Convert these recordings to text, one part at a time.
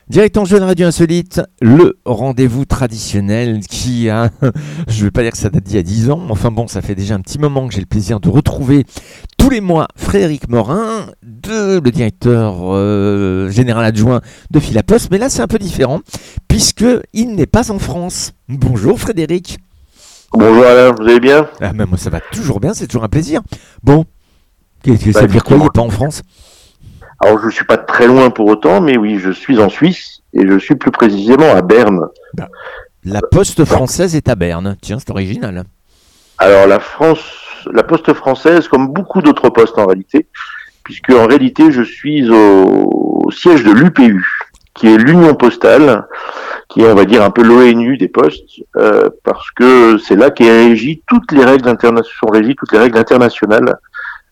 Direct Enjeu de Radio Insolite, le rendez-vous traditionnel qui a, je ne vais pas dire que ça date d'il y a 10 ans, mais enfin bon, ça fait déjà un petit moment que j'ai le plaisir de retrouver tous les mois Frédéric Morin, le directeur général adjoint de Philapost, mais là c'est un peu différent, puisqu'il n'est pas en France. Bonjour Frédéric. Bonjour Alain, vous allez bien? Mais moi ça va toujours bien, c'est toujours un plaisir. Bon, ça veut dire quoi, il n'est pas en France? Alors je ne suis pas très loin pour autant, mais oui, je suis en Suisse et je suis plus précisément à Berne. La poste française est à Berne, tiens, c'est original. Alors la poste française, comme beaucoup d'autres postes en réalité, puisque en réalité je suis au siège de l'UPU, qui est l'Union postale, qui est on va dire un peu l'ONU des postes, parce que c'est là qu'est régie toutes les règles internationales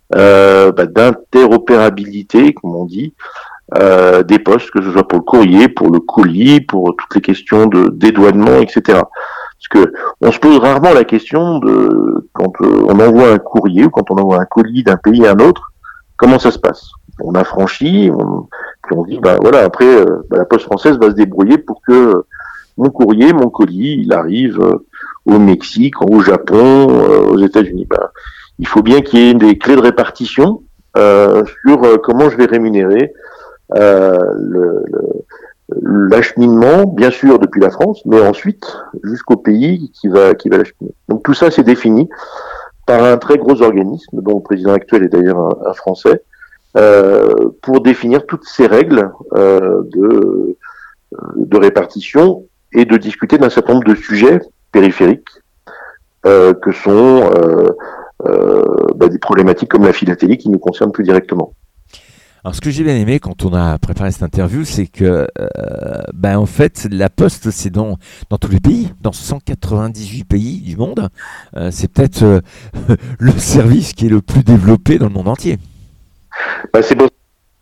d'interopérabilité, comme on dit, des postes, que ce soit pour le courrier, pour le colis, pour toutes les questions de dédouanement, etc. Parce que on se pose rarement la question de quand on envoie un courrier ou quand on envoie un colis d'un pays à un autre, comment ça se passe? On affranchit, puis on dit voilà, après la Poste française va se débrouiller pour que mon courrier, mon colis, il arrive au Mexique, au Japon, aux États-Unis. Il faut bien qu'il y ait des clés de répartition sur comment je vais rémunérer l'acheminement, bien sûr depuis la France, mais ensuite jusqu'au pays qui va l'acheminer. Donc tout ça c'est défini par un très gros organisme dont le président actuel est d'ailleurs un Français, pour définir toutes ces règles de répartition et de discuter d'un certain nombre de sujets périphériques que sont des problématiques comme la philatélie qui nous concernent plus directement. Alors ce que j'ai bien aimé quand on a préparé cette interview, c'est que en fait la Poste c'est dans tous les pays, dans 198 pays du monde, c'est peut-être le service qui est le plus développé dans le monde entier. C'est beau.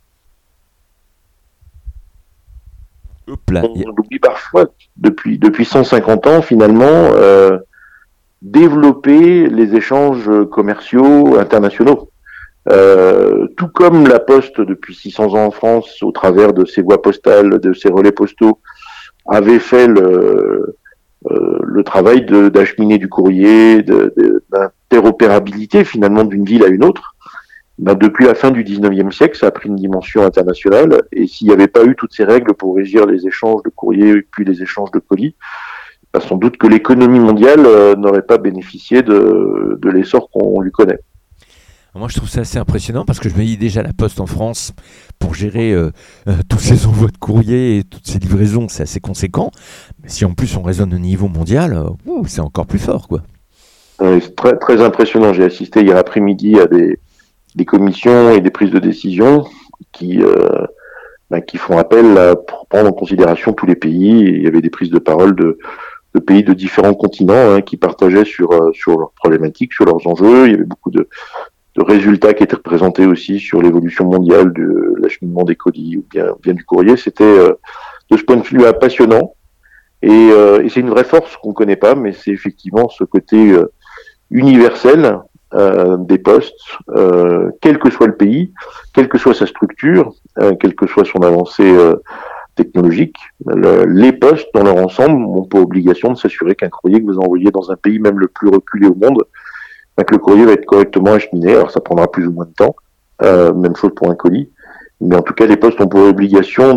Hop là. On oublie parfois depuis 150 ans finalement développer les échanges commerciaux internationaux. Tout comme la Poste depuis 600 ans en France, au travers de ses voies postales, de ses relais postaux, avait fait le travail d'acheminer du courrier, d'interopérabilité finalement d'une ville à une autre. Depuis la fin du 19e siècle, ça a pris une dimension internationale, et s'il n'y avait pas eu toutes ces règles pour régir les échanges de courrier et puis les échanges de colis, sans doute que l'économie mondiale n'aurait pas bénéficié de l'essor qu'on lui connaît. Moi, je trouve ça assez impressionnant parce que je me dis déjà la Poste en France, pour gérer tous ces envois de courrier et toutes ces livraisons, c'est assez conséquent. Mais si en plus on raisonne au niveau mondial, c'est encore plus fort, quoi. C'est très, très impressionnant. J'ai assisté hier après-midi à des commissions et des prises de décision qui font appel pour prendre en considération tous les pays. Et il y avait des prises de parole de pays de différents continents qui partageaient sur leurs problématiques, sur leurs enjeux. Il y avait beaucoup de résultats qui étaient représentés aussi sur l'évolution mondiale de l'acheminement des colis ou bien du courrier. C'était de ce point de vue passionnant et c'est une vraie force qu'on ne connaît pas, mais c'est effectivement ce côté universel des postes, quel que soit le pays, quelle que soit sa structure, quelle que soit son avancée technologique. Les postes dans leur ensemble n'ont pas obligation de s'assurer qu'un courrier que vous envoyez dans un pays même le plus reculé au monde, que le courrier va être correctement acheminé. Alors ça prendra plus ou moins de temps, même chose pour un colis, mais en tout cas les postes ont pour obligation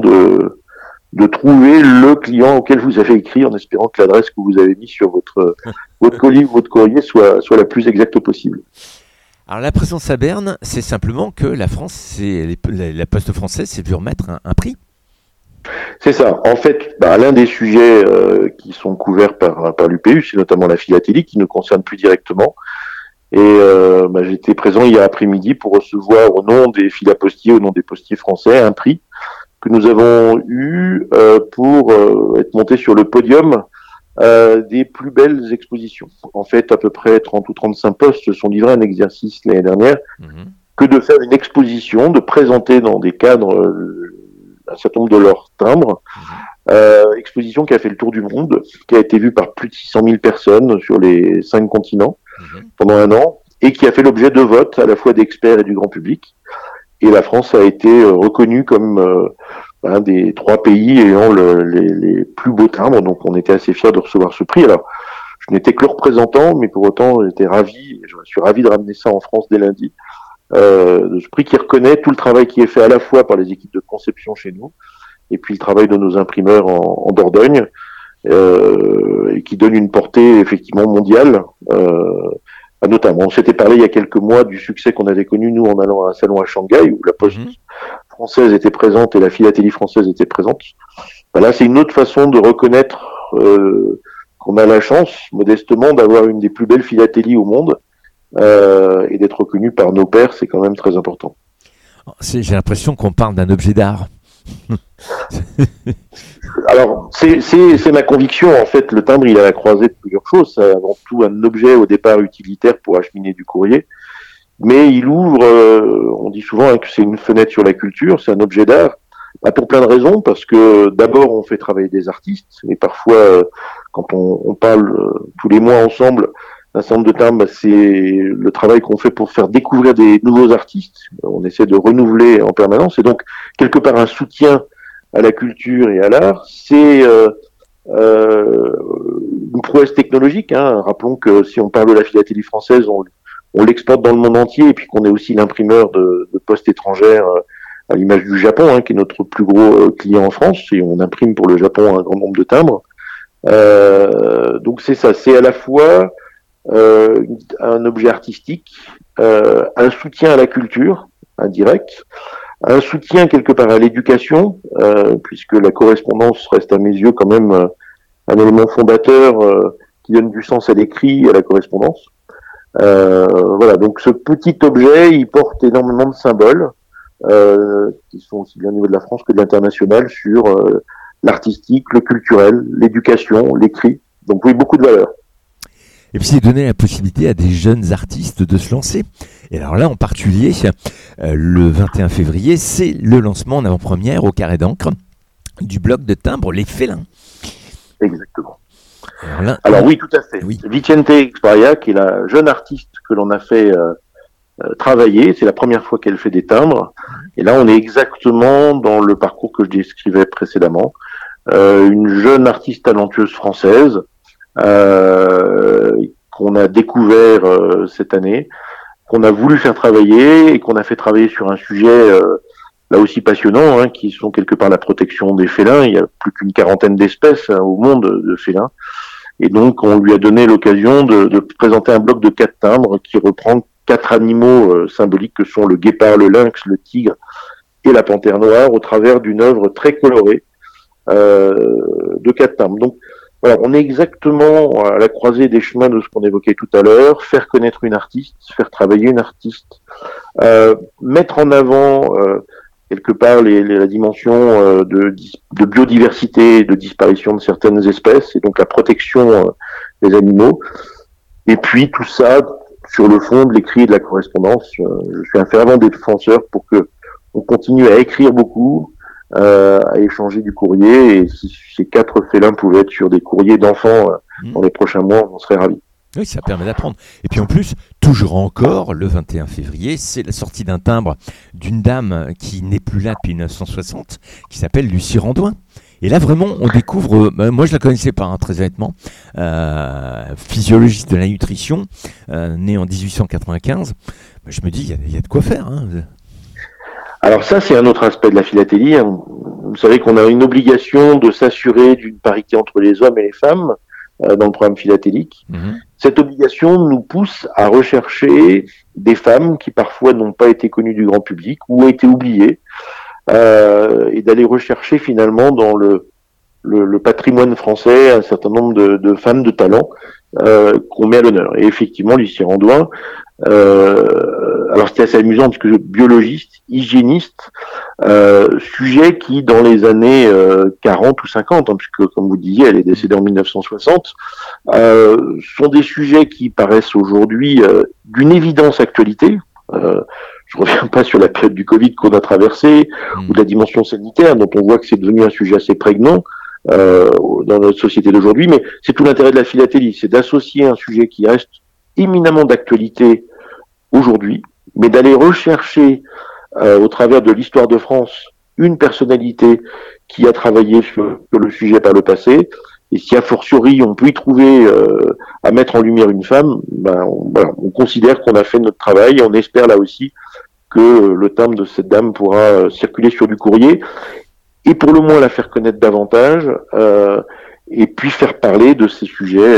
de trouver le client auquel vous avez écrit, en espérant que l'adresse que vous avez mise sur votre colis ou votre courrier soit la plus exacte possible. Alors la présence à Berne, c'est simplement que la France, la Poste française s'est vue remettre un prix. C'est ça. En fait, l'un des sujets qui sont couverts par l'UPU, c'est notamment la philatélie, qui nous concerne plus directement. Et j'étais présent hier après-midi pour recevoir au nom des filapostiers, au nom des postiers français, un prix que nous avons eu pour être monté sur le podium des plus belles expositions. En fait, à peu près 30 ou 35 postes se sont livrés à un exercice l'année dernière que de faire une exposition, de présenter dans des cadres un certain nombre de leurs timbres. Exposition qui a fait le tour du monde, qui a été vue par plus de 600 000 personnes sur les 5 continents pendant un an, et qui a fait l'objet de votes à la fois d'experts et du grand public. Et la France a été reconnue comme un des 3 pays ayant les plus beaux timbres, donc on était assez fiers de recevoir ce prix. Alors, je n'étais que le représentant, mais pour autant, j'étais ravi, je suis ravi de ramener ça en France dès lundi, de ce prix qui reconnaît tout le travail qui est fait à la fois par les équipes de conception chez nous, et puis le travail de nos imprimeurs en Dordogne, et qui donne une portée effectivement mondiale. Notamment, on s'était parlé il y a quelques mois du succès qu'on avait connu, nous, en allant à un salon à Shanghai, où la poste française était présente et la philatélie française était présente. Là, c'est une autre façon de reconnaître qu'on a la chance, modestement, d'avoir une des plus belles philatélies au monde, et d'être reconnu par nos pairs, c'est quand même très important. J'ai l'impression qu'on parle d'un objet d'art. Alors, c'est ma conviction. En fait, le timbre, il a la croisée de plusieurs choses. C'est avant tout un objet au départ utilitaire pour acheminer du courrier, mais il ouvre, on dit souvent que c'est une fenêtre sur la culture, c'est un objet d'art, pour plein de raisons, parce que d'abord, on fait travailler des artistes, et parfois, quand on parle tous les mois ensemble d'un certain nombre de timbres, c'est le travail qu'on fait pour faire découvrir des nouveaux artistes. On essaie de renouveler en permanence, et donc, quelque part, un soutien à la culture et à l'art, c'est une prouesse technologique. Rappelons que si on parle de la philatélie française, on l'exporte dans le monde entier, et puis qu'on est aussi l'imprimeur de postes étrangères, à l'image du Japon, qui est notre plus gros client en France, et on imprime pour le Japon un grand nombre de timbres. Donc c'est ça, c'est à la fois un objet artistique, un soutien à la culture, indirect, un soutien quelque part à l'éducation, puisque la correspondance reste à mes yeux quand même un élément fondateur qui donne du sens à l'écrit et à la correspondance. Voilà, donc ce petit objet, il porte énormément de symboles, qui sont aussi bien au niveau de la France que de l'international, sur l'artistique, le culturel, l'éducation, l'écrit. Donc oui, beaucoup de valeurs. Et puis c'est donner la possibilité à des jeunes artistes de se lancer. Et alors là, en particulier, le 21 février, c'est le lancement en avant-première au Carré d'Ancre du bloc de timbres Les Félins. Exactement. Alors oui, tout à fait. Oui. Vicente Exparia, qui est la jeune artiste que l'on a fait travailler, c'est la première fois qu'elle fait des timbres. Et là, on est exactement dans le parcours que je décrivais précédemment. Une jeune artiste talentueuse française, qu'on a découvert cette année, qu'on a voulu faire travailler et qu'on a fait travailler sur un sujet là aussi passionnant, qui sont quelque part la protection des félins. Il y a plus qu'une 40aine d'espèces au monde de félins, et donc on lui a donné l'occasion de présenter un bloc de 4 timbres qui reprend 4 animaux symboliques que sont le guépard, le lynx, le tigre et la panthère noire, au travers d'une œuvre très colorée de 4 timbres. Donc voilà, on est exactement à la croisée des chemins de ce qu'on évoquait tout à l'heure, faire connaître une artiste, faire travailler une artiste, mettre en avant quelque part la dimension de biodiversité, de disparition de certaines espèces, et donc la protection des animaux. Et puis tout ça sur le fond de l'écrit et de la correspondance. Je suis un fervent défenseur pour que on continue à écrire beaucoup, à échanger du courrier, et si ces 4 félins pouvaient être sur des courriers d'enfants dans les prochains mois, on serait ravis. Oui, ça permet d'apprendre. Et puis en plus, toujours encore, le 21 février, c'est la sortie d'un timbre d'une dame qui n'est plus là depuis 1960, qui s'appelle Lucie Randouin. Et là, vraiment, on découvre, moi je la connaissais pas, très honnêtement, physiologiste de la nutrition, née en 1895. Je me dis, il y a de quoi faire. Alors ça, c'est un autre aspect de la philatélie. Vous savez qu'on a une obligation de s'assurer d'une parité entre les hommes et les femmes dans le programme philatélique. Cette obligation nous pousse à rechercher des femmes qui parfois n'ont pas été connues du grand public ou ont été oubliées, et d'aller rechercher finalement dans le patrimoine français un certain nombre de femmes de talent qu'on met à l'honneur. Et effectivement, Lucie Randouin, alors c'était assez amusant parce que biologiste, hygiéniste, sujet qui dans les années 40 ou 50, puisque comme vous disiez, elle est décédée en 1960, sont des sujets qui paraissent aujourd'hui d'une évidence actualité. Je reviens pas sur la période du Covid qu'on a traversée, ou de la dimension sanitaire, dont on voit que c'est devenu un sujet assez prégnant dans notre société d'aujourd'hui, mais c'est tout l'intérêt de la philatélie, c'est d'associer un sujet qui reste éminemment d'actualité aujourd'hui, mais d'aller rechercher au travers de l'histoire de France une personnalité qui a travaillé sur le sujet par le passé. Et si a fortiori on peut y trouver à mettre en lumière une femme, on considère qu'on a fait notre travail et on espère là aussi que le timbre de cette dame pourra circuler sur du courrier et pour le moins la faire connaître davantage et puis faire parler de ces sujets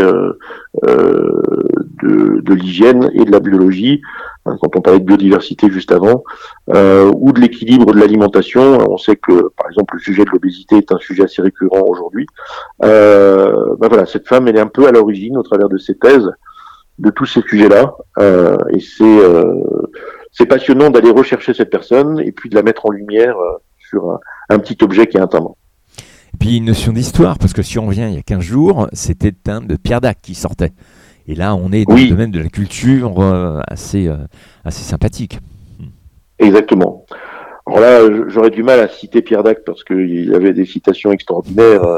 de l'hygiène et de la biologie, quand on parlait de biodiversité juste avant, ou de l'équilibre de l'alimentation. On sait que, par exemple, le sujet de l'obésité est un sujet assez récurrent aujourd'hui. Voilà, cette femme, elle est un peu à l'origine, au travers de ses thèses, de tous ces sujets-là, et c'est passionnant d'aller rechercher cette personne et puis de la mettre en lumière sur un petit objet qui est un timbre. Et puis une notion d'histoire, parce que si on revient il y a 15 jours, c'était le timbre de Pierre Dac qui sortait. Et là, on est dans le domaine de la culture assez sympathique. Exactement. Alors là, j'aurais du mal à citer Pierre Dac parce qu'il y avait des citations extraordinaires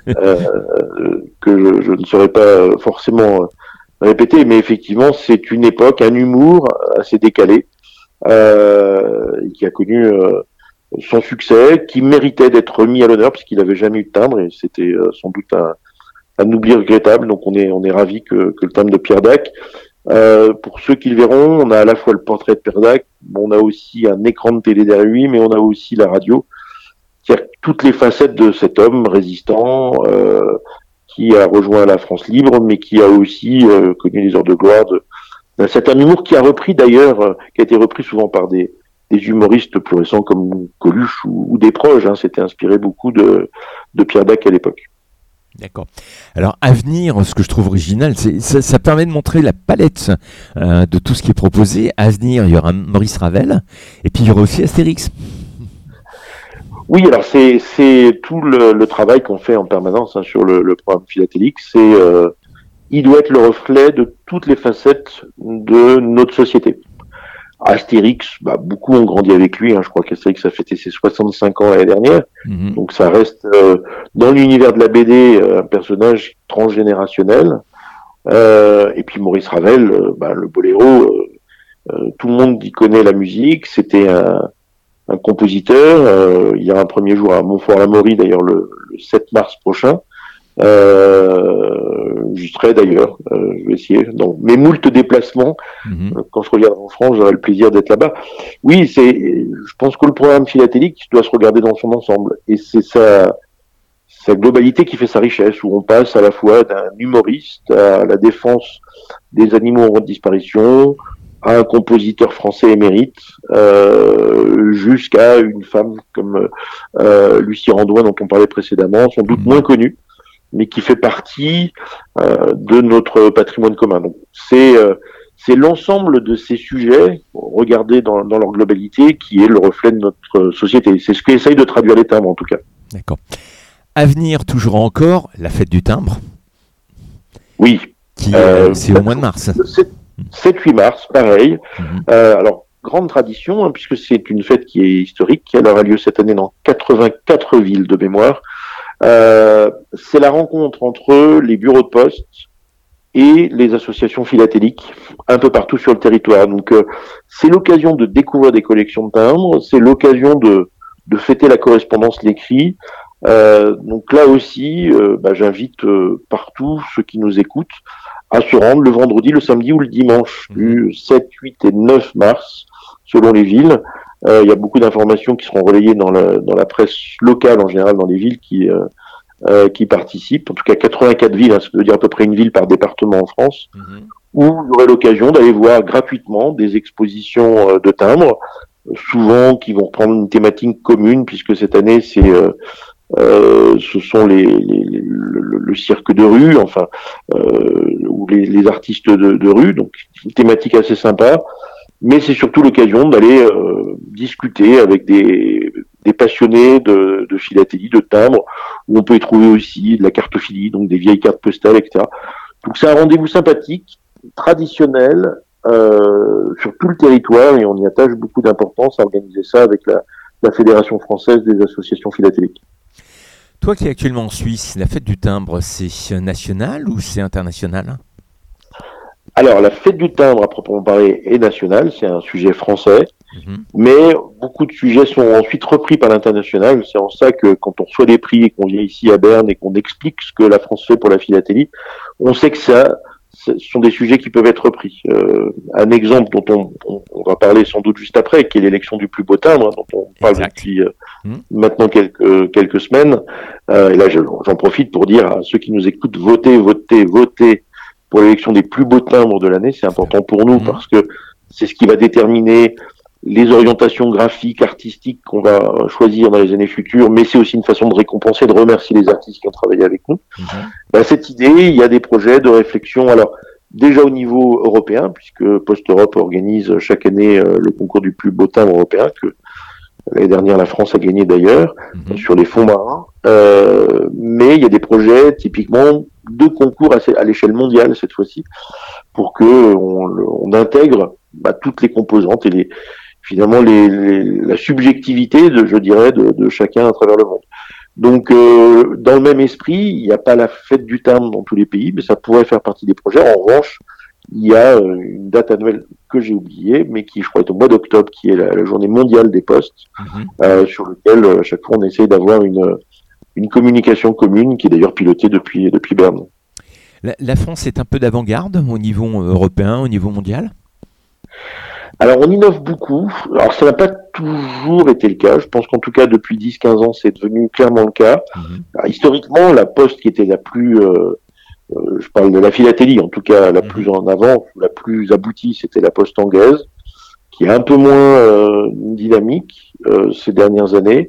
que je ne saurais pas forcément répéter, mais effectivement, c'est une époque, un humour assez décalé qui a connu son succès, qui méritait d'être mis à l'honneur puisqu'il n'avait jamais eu de timbre et c'était sans doute un oubli regrettable. Donc on est ravis que le timbre de Pierre Dac. Pour ceux qui le verront, on a à la fois le portrait de Pierre Dac, on a aussi un écran de télé derrière lui, mais on a aussi la radio, c'est-à-dire toutes les facettes de cet homme résistant qui a rejoint la France libre, mais qui a aussi connu les heures de gloire d'un certain humour qui a repris d'ailleurs, qui a été repris souvent par des humoristes plus récents comme Coluche ou Desproges. C'était inspiré beaucoup de Pierre Dac à l'époque. D'accord. Alors, à venir, ce que je trouve original, ça permet de montrer la palette de tout ce qui est proposé. À venir, il y aura Maurice Ravel, et puis il y aura aussi Astérix. Oui, alors c'est tout le travail qu'on fait en permanence sur le programme philatélique. Il doit être le reflet de toutes les facettes de notre société. Astérix, beaucoup ont grandi avec lui. Je crois qu'Astérix a fêté ses 65 ans l'année dernière. Mmh. Donc ça reste dans l'univers de la BD un personnage transgénérationnel. Et puis Maurice Ravel, le boléro, tout le monde y connaît la musique. C'était un compositeur. Il y a un premier jour à Montfort-l'Amaury, d'ailleurs le 7 mars prochain. J'y serai d'ailleurs, je vais essayer. Dans mes moultes déplacements, quand je regarde en France, j'aurai le plaisir d'être là-bas. Oui, je pense que le programme philatélique doit se regarder dans son ensemble. Et c'est sa globalité qui fait sa richesse, où on passe à la fois d'un humoriste à la défense des animaux en voie de disparition, à un compositeur français émérite, jusqu'à une femme comme Lucie Randouin, dont on parlait précédemment, sans doute moins connue, mais qui fait partie de notre patrimoine commun. Donc c'est l'ensemble de ces sujets, regardés dans leur globalité, qui est le reflet de notre société. C'est ce qu'essaye de traduire les timbres, en tout cas. D'accord. À venir, toujours encore, la fête du timbre. Oui. C'est au mois de mars. 7-8 mars, pareil. Alors, grande tradition, puisque c'est une fête qui est historique, qui aura lieu cette année dans 84 villes de mémoire. C'est la rencontre entre les bureaux de poste et les associations philatéliques un peu partout sur le territoire. Donc c'est l'occasion de découvrir des collections de timbres, c'est l'occasion de fêter la correspondance, l'écrit. Donc là aussi, j'invite partout ceux qui nous écoutent à se rendre le vendredi, le samedi ou le dimanche du 7, 8 et 9 mars selon les villes. Il y a beaucoup d'informations qui seront relayées dans la presse locale en général dans les villes qui participent. En tout cas, 84 villes, ça veut dire à peu près une ville par département en France, où vous aurez l'occasion d'aller voir gratuitement des expositions de timbres, souvent qui vont reprendre une thématique commune, puisque cette année ce sont le cirque de rue, ou les artistes de rue, donc une thématique assez sympa. Mais c'est surtout l'occasion d'aller discuter avec des passionnés de philatélie, de timbres, où on peut y trouver aussi de la cartophilie, donc des vieilles cartes postales, etc. Donc c'est un rendez-vous sympathique, traditionnel, sur tout le territoire, et on y attache beaucoup d'importance à organiser ça avec la Fédération française des associations philatéliques. Toi qui es actuellement en Suisse, la fête du timbre, c'est national ou c'est international ? Alors, la fête du timbre, à proprement parler, est nationale, c'est un sujet français. Mais beaucoup de sujets sont ensuite repris par l'international. C'est en ça que quand on reçoit des prix et qu'on vient ici à Berne et qu'on explique ce que la France fait pour la philatélie, on sait que ce sont des sujets qui peuvent être repris. Un exemple dont on va parler sans doute juste après, qui est l'élection du plus beau timbre, dont on parle depuis maintenant quelques semaines. Et là, j'en profite pour dire à ceux qui nous écoutent, votez pour l'élection des plus beaux timbres de l'année. C'est important pour nous parce que c'est ce qui va déterminer les orientations graphiques, artistiques qu'on va choisir dans les années futures, mais c'est aussi une façon de récompenser, de remercier les artistes qui ont travaillé avec nous. Cette idée, il y a des projets de réflexion, alors déjà au niveau européen, puisque Post-Europe organise chaque année le concours du plus beau timbre européen, que l'année dernière la France a gagné d'ailleurs, sur les fonds marins, mais il y a des projets typiquement de concours à l'échelle mondiale cette fois-ci, pour que on intègre toutes les composantes et finalement la subjectivité de chacun à travers le monde. Donc dans le même esprit, il n'y a pas la fête du timbre dans tous les pays, mais ça pourrait faire partie des projets. En revanche, il y a une date annuelle que j'ai oubliée, mais qui je crois est au mois d'octobre, qui est la journée mondiale des postes, sur lequel à chaque fois on essaie d'avoir une communication commune, qui est d'ailleurs pilotée depuis Berne. La France est un peu d'avant-garde au niveau européen, au niveau mondial ? Alors on innove beaucoup, alors ça n'a pas toujours été le cas, je pense qu'en tout cas depuis 10-15 ans c'est devenu clairement le cas. Alors, historiquement la poste qui était la plus, je parle de la philatélie en tout cas la plus en avant, la plus aboutie, c'était la poste anglaise, qui est un peu moins dynamique ces dernières années.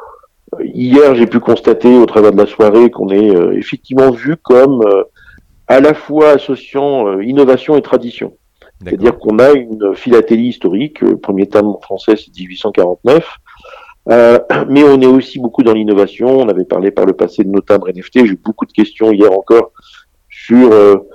Hier j'ai pu constater au travers de la soirée qu'on est effectivement vu comme à la fois associant innovation et tradition. C'est-à-dire qu'on a une philatélie historique, le premier timbre français c'est 1849, mais on est aussi beaucoup dans l'innovation. On avait parlé par le passé de nos timbres NFT, j'ai eu beaucoup de questions hier encore sur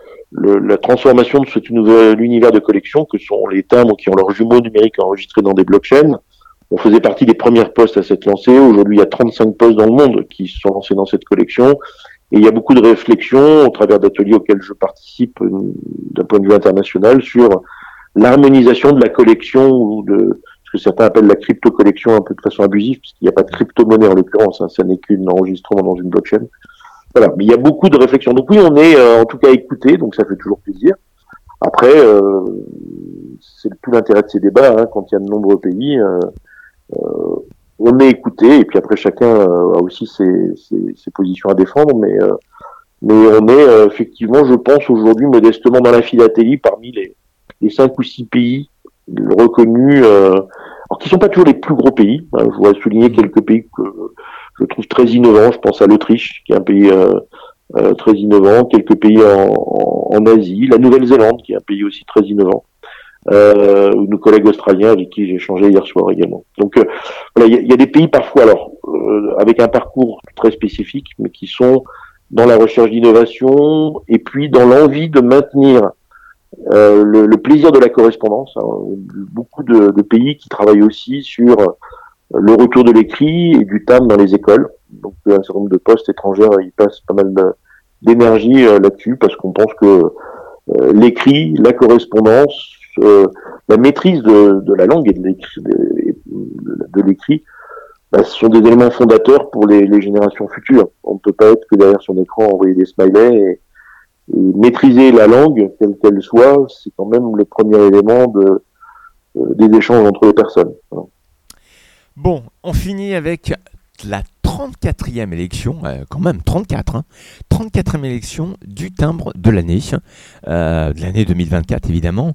la transformation de cet nouvel univers de collection que sont les timbres qui ont leurs jumeaux numériques enregistrés dans des blockchains. On faisait partie des premières postes à s'être lancées. Aujourd'hui, il y a 35 postes dans le monde qui se sont lancés dans cette collection. Et il y a beaucoup de réflexions au travers d'ateliers auxquels je participe d'un point de vue international sur l'harmonisation de la collection ou de ce que certains appellent la crypto-collection un peu de façon abusive, puisqu'il n'y a pas de crypto-monnaie en l'occurrence, ça n'est qu'un enregistrement dans une blockchain. Voilà, mais il y a beaucoup de réflexions. Donc oui, on est en tout cas écouté, donc ça fait toujours plaisir. Après, c'est tout l'intérêt de ces débats, quand il y a de nombreux pays. On est écouté, et puis après chacun a aussi ses positions à défendre, mais on est effectivement, je pense aujourd'hui modestement dans la philatélie parmi les 5 ou 6 pays reconnus, alors qui sont pas toujours les plus gros pays. Je voudrais souligner quelques pays que je trouve très innovants. Je pense à l'Autriche, qui est un pays très innovant, quelques pays en Asie, la Nouvelle-Zélande, qui est un pays aussi très innovant. Nos collègues australiens avec qui j'ai échangé hier soir également. Donc voilà, il y a des pays parfois alors avec un parcours très spécifique, mais qui sont dans la recherche d'innovation et puis dans l'envie de maintenir le plaisir de la correspondance. Beaucoup de pays qui travaillent aussi sur le retour de l'écrit et du timbre dans les écoles. Donc un certain nombre de postes étrangers, ils passent pas mal d'énergie là-dessus parce qu'on pense que l'écrit, la correspondance, la maîtrise de la langue et de l'écrit, ce sont des éléments fondateurs pour les générations futures. On ne peut pas être que derrière son écran envoyer des smileys et maîtriser la langue quelle qu'elle soit, c'est quand même le premier élément des échanges entre les personnes. Voilà. Bon, on finit avec la 34e élection, quand même 34, 34e élection du timbre de l'année 2024 évidemment.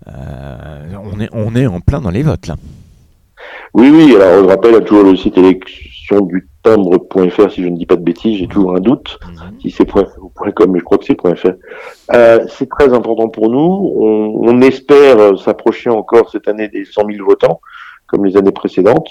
On est en plein dans les votes là. Oui, alors je rappelle toujours le site élection du timbre.fr si je ne dis pas de bêtises, j'ai toujours un doute si c'est .fr ou .com, mais je crois que c'est .fr. C'est très important pour nous, on espère s'approcher encore cette année des 100 000 votants, comme les années précédentes.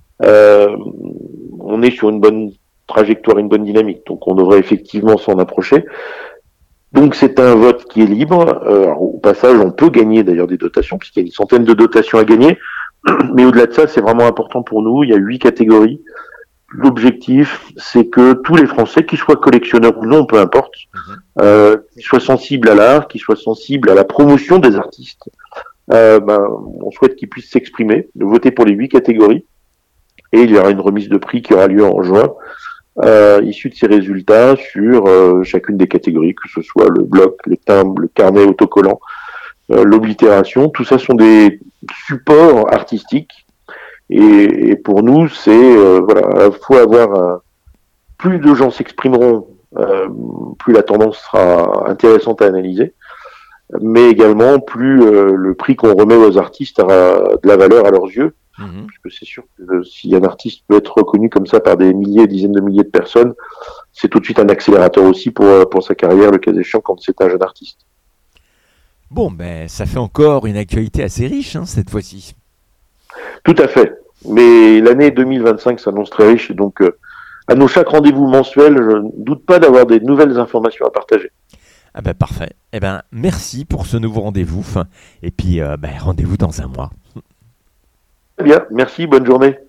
On est sur une bonne trajectoire, une bonne dynamique, donc on devrait effectivement s'en approcher. Donc c'est un vote qui est libre. Au passage, on peut gagner d'ailleurs des dotations, puisqu'il y a une centaine de dotations à gagner. Mais au-delà de ça, c'est vraiment important pour nous. Il y a 8 catégories. L'objectif, c'est que tous les Français, qu'ils soient collectionneurs ou non, peu importe, qu'ils soient sensibles à l'art, qu'ils soient sensibles à la promotion des artistes, on souhaite qu'ils puissent s'exprimer, de voter pour les 8 catégories. Et il y aura une remise de prix qui aura lieu en juin, issue de ces résultats sur chacune des catégories, que ce soit le bloc, les timbres, le carnet autocollant, l'oblitération. Tout ça sont des supports artistiques. Et pour nous, c'est voilà, faut avoir plus de gens s'exprimeront, plus la tendance sera intéressante à analyser, mais également plus le prix qu'on remet aux artistes aura de la valeur à leurs yeux. Parce que c'est sûr que si un artiste peut être reconnu comme ça par des milliers, dizaines de milliers de personnes, c'est tout de suite un accélérateur aussi pour sa carrière, le cas échéant, quand c'est un jeune artiste. Bon, ben, ça fait encore une actualité assez riche, hein, cette fois-ci. Tout à fait. Mais l'année 2025 s'annonce très riche, et donc à nos chaque rendez-vous mensuel, je ne doute pas d'avoir des nouvelles informations à partager. Ah ben parfait. Eh ben merci pour ce nouveau rendez-vous. Et puis rendez-vous dans un mois. Très bien, merci, bonne journée.